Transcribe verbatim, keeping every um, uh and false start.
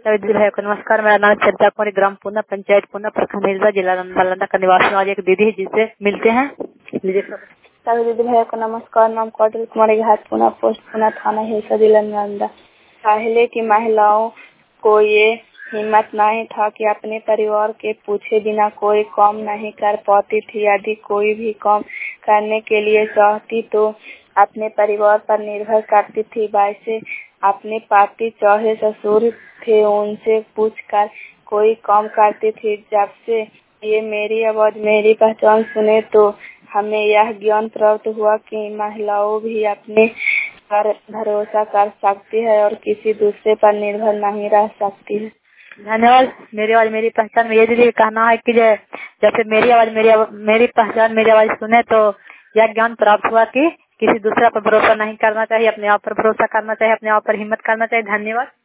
सभी दीदी भाइयों को नमस्कार। मेरा नाम चर्चा कुमारी, ग्राम पूना, पंचायत पूना, प्रखंड हिजला, जिला नालंदा का निवासी। आज एक दीदी है जिससे मिलते हैं। सभी दीदी भाइयों को नमस्कार। नाम कौटिल कुमारी, घाट पूना, पोस्ट पूना, थाना हिजला, जिला नालंदा। पहले की महिलाओं को ये हिम्मत नहीं था कि अपने परिवार के पूछे बिना कोई काम नहीं कर पाती थी। यदि कोई भी काम करने के लिए चाहती तो अपने परिवार पर निर्भर करती थी। वैसे अपने पति चाहे ससुर थे उनसे पूछकर कोई काम करती थी। जब से ये मेरी आवाज मेरी पहचान सुने तो हमें यह ज्ञान प्राप्त हुआ कि महिलाओं भी अपने पर भरोसा कर सकती है और किसी दूसरे पर निर्भर नहीं रह सकती है। धन्यवाद। मेरी आवाज मेरी पहचान में ये दीदी कहना है कि जैसे मेरी आवाज मेरी मेरी पहचान मेरी आवाज सुने तो यह ज्ञान प्राप्त हुआ कि किसी दूसरा पर भरोसा नहीं करना चाहिए, अपने आप पर भरोसा करना चाहिए, अपने आप पर हिम्मत करना चाहिए। धन्यवाद।